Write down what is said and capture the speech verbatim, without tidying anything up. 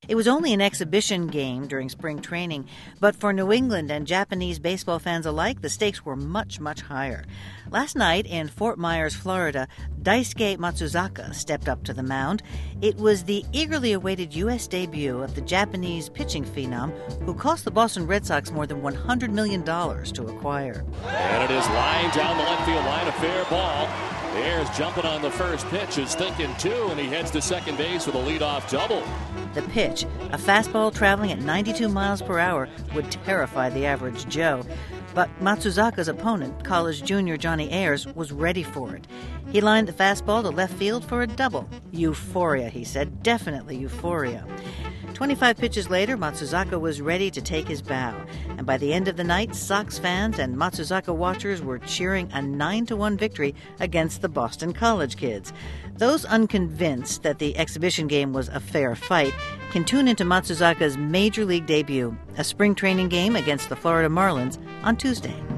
It was only an exhibition game during spring training, but for New England and Japanese baseball fans alike, the stakes were much, much higher. Last night in Fort Myers, Florida, Daisuke Matsuzaka stepped up to the mound. It was the eagerly awaited U S debut of the Japanese pitching phenom who cost the Boston Red Sox more than one hundred million dollars to acquire. And it is lined down the left field line, a fair ball. Ayers jumping on the first pitch, is thinking two, and he heads to second base with a leadoff double. The pitch, a fastball traveling at ninety-two miles per hour, would terrify the average Joe. But Matsuzaka's opponent, college junior Johnny Ayers, was ready for it. He lined the fastball to left field for a double. Euphoria, he said. Definitely euphoria. twenty-five pitches later, Matsuzaka was ready to take his bow. And by the end of the night, Sox fans and Matsuzaka watchers were cheering a nine to one victory against the Boston College kids. Those unconvinced that the exhibition game was a fair fight can tune into Matsuzaka's Major League debut, a spring training game against the Florida Marlins, on Tuesday.